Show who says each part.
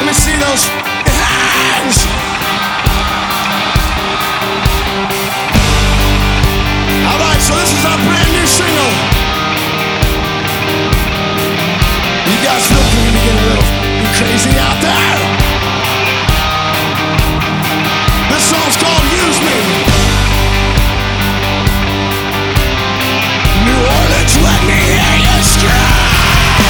Speaker 1: me see those hands. Alright, so this is our brand new single. You guys feel free to get a little crazy out there.